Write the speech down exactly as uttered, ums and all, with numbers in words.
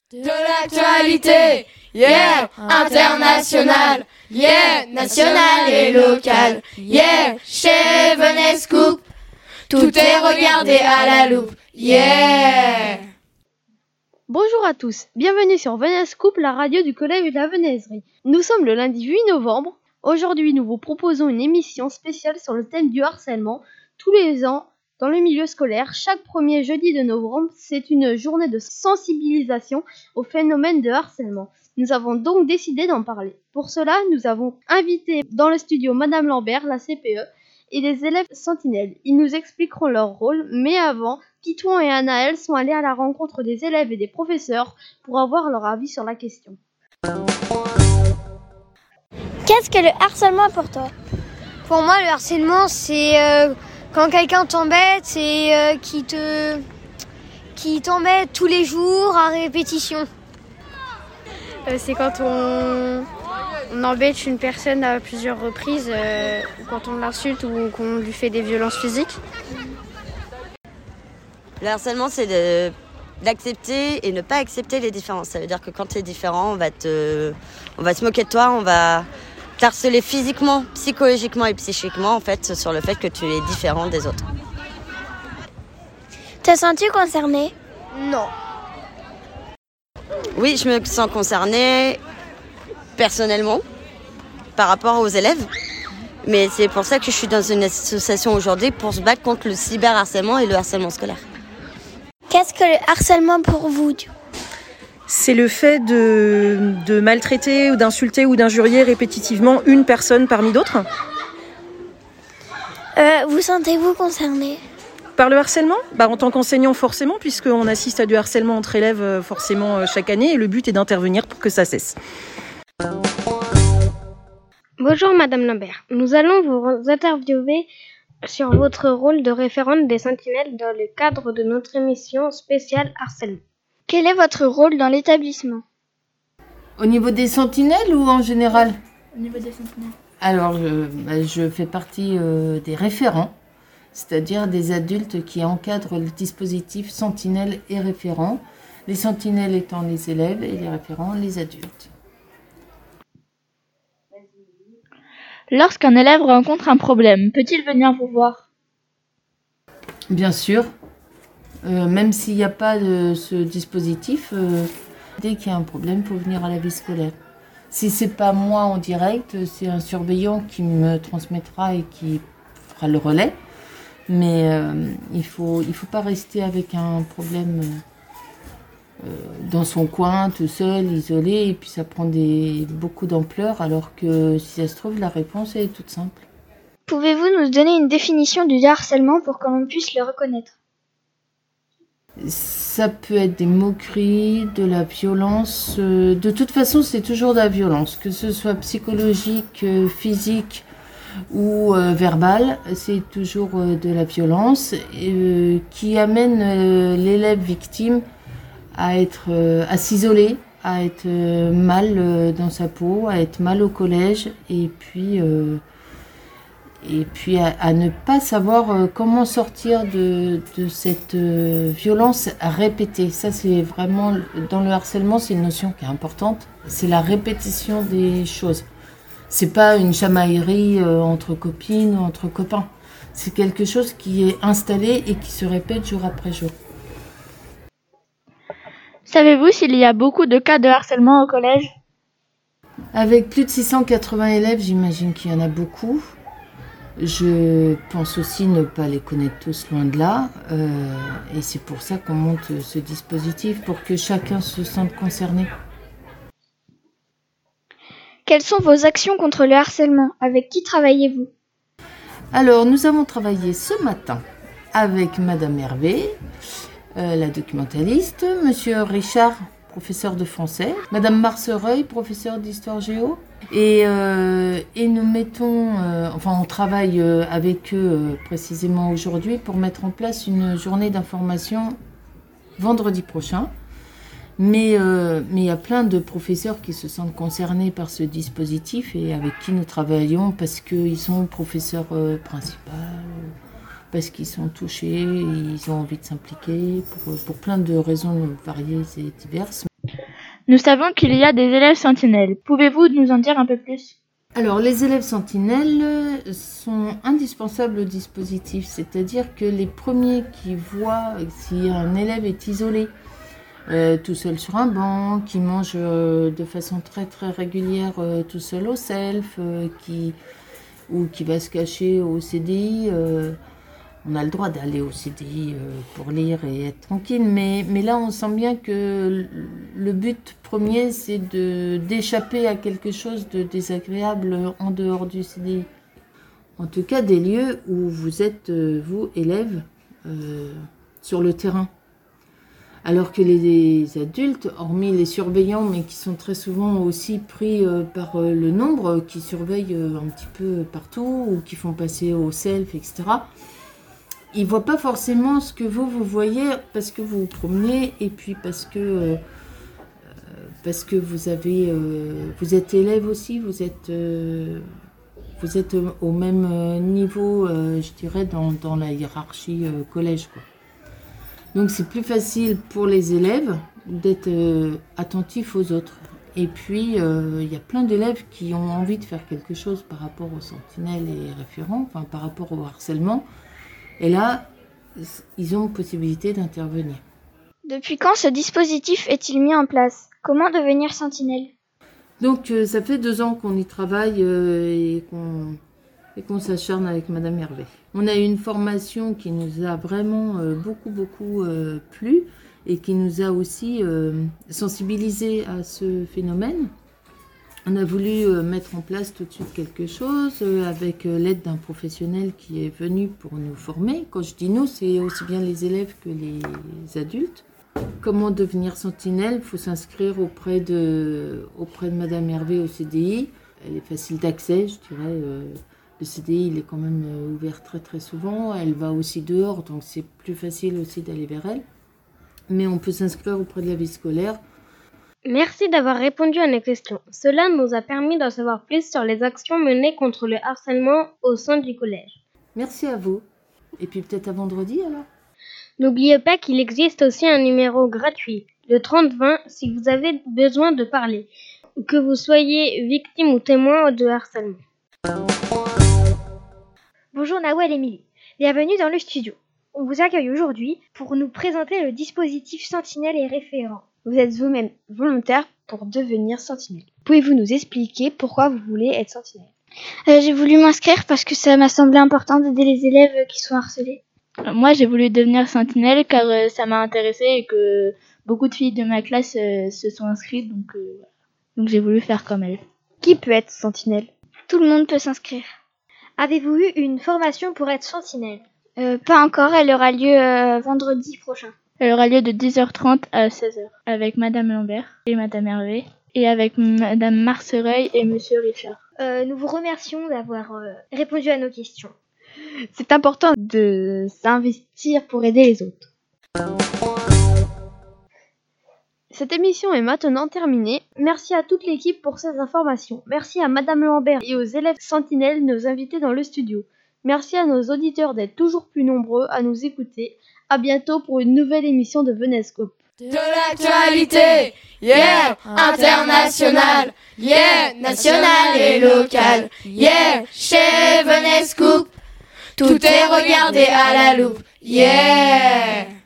De l'actualité, yeah, international, yeah, national et local, yeah, chez Venez Scoop, tout est regardé à la loupe, yeah. Bonjour à tous, bienvenue sur Venez Scoop, la radio du collège de la Venaiserie. Nous sommes le lundi huit novembre. Aujourd'hui, nous vous proposons une émission spéciale sur le thème du harcèlement. Tous les ans, dans le milieu scolaire, chaque premier jeudi de novembre, c'est une journée de sensibilisation au phénomène de harcèlement. Nous avons donc décidé d'en parler. Pour cela, nous avons invité dans le studio Madame Lambert, la C P E, et les élèves sentinelles. Ils nous expliqueront leur rôle, mais avant, Titouan et Anaël sont allés à la rencontre des élèves et des professeurs pour avoir leur avis sur la question. Qu'est-ce que le harcèlement pour toi ? Pour moi, le harcèlement, c'est euh, quand quelqu'un t'embête et euh, qui te, qui t'embête tous les jours à répétition. Euh, c'est quand on, on embête une personne à plusieurs reprises, euh, quand on l'insulte ou qu'on lui fait des violences physiques. Le harcèlement, c'est de, d'accepter et ne pas accepter les différences. Ça veut dire que quand tu es différent, on va, te, on va se moquer de toi, on va t'harceler physiquement, psychologiquement et psychiquement en fait, sur le fait que tu es différent des autres. T'as senti concerné ? Non. Oui, je me sens concernée personnellement par rapport aux élèves. Mais c'est pour ça que je suis dans une association aujourd'hui pour se battre contre le cyberharcèlement et le harcèlement scolaire. Qu'est-ce que le harcèlement pour vous ? C'est le fait de, de maltraiter ou d'insulter ou d'injurier répétitivement une personne parmi d'autres. Euh, vous sentez-vous concerné ? Par le harcèlement ? Bah, en tant qu'enseignant forcément, puisqu'on assiste à du harcèlement entre élèves forcément chaque année et le but est d'intervenir pour que ça cesse. Bonjour Madame Lambert, nous allons vous interviewer sur votre rôle de référente des sentinelles dans le cadre de notre émission spéciale harcèlement. Quel est votre rôle dans l'établissement ? Au niveau des sentinelles ou en général ? Au niveau des sentinelles. Alors, je, bah, je fais partie euh, des référents, c'est-à-dire des adultes qui encadrent le dispositif sentinelle et référent, les sentinelles étant les élèves et les référents les adultes. Lorsqu'un élève rencontre un problème, peut-il venir vous voir ? Bien sûr. Euh, même s'il n'y a pas de ce dispositif, euh, dès qu'il y a un problème, il faut venir à la vie scolaire. Si ce n'est pas moi en direct, c'est un surveillant qui me transmettra et qui fera le relais. Mais euh, il ne faut, il faut pas rester avec un problème euh, dans son coin, tout seul, isolé, et puis ça prend des, beaucoup d'ampleur, alors que si ça se trouve, la réponse est toute simple. Pouvez-vous nous donner une définition du harcèlement pour que l'on puisse le reconnaître ? Ça peut être des moqueries, de la violence. Euh, de toute façon, c'est toujours de la violence, que ce soit psychologique, euh, physique ou euh, verbale. C'est toujours euh, de la violence euh, qui amène euh, l'élève victime à être, euh, à s'isoler, à être euh, mal euh, dans sa peau, à être mal au collège, et puis euh, et puis à, à ne pas savoir euh, comment sortir de, de cette euh, violence répétée. Ça, c'est vraiment, dans le harcèlement, c'est une notion qui est importante. C'est la répétition des choses. C'est pas une chamaillerie euh, entre copines ou entre copains. C'est quelque chose qui est installé et qui se répète jour après jour. Savez-vous s'il y a beaucoup de cas de harcèlement au collège ? Avec plus de six cent quatre-vingts élèves, j'imagine qu'il y en a beaucoup. Je pense aussi ne pas les connaître tous, loin de là. Euh, et c'est pour ça qu'on monte ce dispositif, pour que chacun se sente concerné. Quelles sont vos actions contre le harcèlement ? Avec qui travaillez-vous ? Alors, nous avons travaillé ce matin avec Madame Hervé, euh, la documentaliste, Monsieur Richard, professeur de français, Madame Marcereuil, professeur d'histoire géo. Et, euh, et nous mettons, euh, enfin on travaille euh, avec eux euh, précisément aujourd'hui pour mettre en place une journée d'information vendredi prochain. Mais euh, mais il y a plein de professeurs qui se sentent concernés par ce dispositif et avec qui nous travaillons parce qu'ils sont professeurs euh, principaux, parce qu'ils sont touchés, ils ont envie de s'impliquer pour, pour plein de raisons variées et diverses. Nous savons qu'il y a des élèves sentinelles. Pouvez-vous nous en dire un peu plus ? Alors, les élèves sentinelles sont indispensables au dispositif, c'est-à-dire que les premiers qui voient si un élève est isolé, euh, tout seul sur un banc, qui mange euh, de façon très très régulière euh, tout seul au self, euh, qui, ou qui va se cacher au C D I, euh, on a le droit d'aller au C D I euh, pour lire et être tranquille, mais, mais là on sent bien que le but premier c'est de, d'échapper à quelque chose de désagréable en dehors du C D I. En tout cas des lieux où vous êtes, euh, vous, élèves, euh, sur le terrain. Alors que les, les adultes, hormis les surveillants, mais qui sont très souvent aussi pris euh, par euh, le nombre, qui surveillent euh, un petit peu partout ou qui font passer au self, et cetera, ils ne voient pas forcément ce que vous, vous voyez parce que vous vous promenez et puis parce que, euh, parce que vous, avez, euh, vous êtes élève aussi, vous êtes, euh, vous êtes au même niveau, euh, je dirais, dans, dans la hiérarchie euh, collège, quoi. Donc c'est plus facile pour les élèves d'être euh, attentifs aux autres. Et puis, euh, il y a plein d'élèves qui ont envie de faire quelque chose par rapport aux sentinelles et référents, enfin par rapport au harcèlement. Et là, ils ont possibilité d'intervenir. Depuis quand ce dispositif est-il mis en place ? Comment devenir sentinelle ? Donc, euh, ça fait deux ans qu'on y travaille euh, et qu'on, et qu'on s'acharne avec Madame Hervé. On a eu une formation qui nous a vraiment euh, beaucoup, beaucoup euh, plu et qui nous a aussi euh, sensibilisés à ce phénomène. On a voulu euh, mettre en place tout de suite quelque chose euh, avec euh, l'aide d'un professionnel qui est venu pour nous former. Quand je dis nous, c'est aussi bien les élèves que les adultes. Comment devenir sentinelle ? Il faut s'inscrire auprès de, auprès de Madame Hervé au C D I. Elle est facile d'accès, je dirais. Euh, le C D I, il est quand même euh, ouvert très très souvent. Elle va aussi dehors, donc c'est plus facile aussi d'aller vers elle. Mais on peut s'inscrire auprès de la vie scolaire. Merci d'avoir répondu à nos questions. Cela nous a permis d'en savoir plus sur les actions menées contre le harcèlement au sein du collège. Merci à vous. Et puis peut-être à vendredi alors ? N'oubliez pas qu'il existe aussi un numéro gratuit, le trente vingt, si vous avez besoin de parler, que vous soyez victime ou témoin de harcèlement. Bonjour Nawel et Émilie, bienvenue dans le studio. On vous accueille aujourd'hui pour nous présenter le dispositif Sentinelle et référent. Vous êtes vous-même volontaire pour devenir sentinelle. Pouvez-vous nous expliquer pourquoi vous voulez être sentinelle ? euh, J'ai voulu m'inscrire parce que ça m'a semblé important d'aider les élèves qui sont harcelés. Moi, j'ai voulu devenir sentinelle car euh, ça m'a intéressée et que beaucoup de filles de ma classe euh, se sont inscrites, donc, euh, donc j'ai voulu faire comme elles. Qui peut être sentinelle ? Tout le monde peut s'inscrire. Avez-vous eu une formation pour être sentinelle ? euh, Pas encore, elle aura lieu euh, vendredi prochain. Elle aura lieu de dix heures trente à seize heures avec Madame Lambert et Madame Hervé et avec Madame Marcereuil et Monsieur Richard. Euh, nous vous remercions d'avoir euh, répondu à nos questions. C'est important de s'investir pour aider les autres. Cette émission est maintenant terminée. Merci à toute l'équipe pour ces informations. Merci à Madame Lambert et aux élèves sentinelles, nos invités dans le studio. Merci à nos auditeurs d'être toujours plus nombreux à nous écouter. À bientôt pour une nouvelle émission de Venescope. De l'actualité, yeah, international, yeah, national et local, yeah, chez Venescoop. Tout est regardé à la loupe, yeah.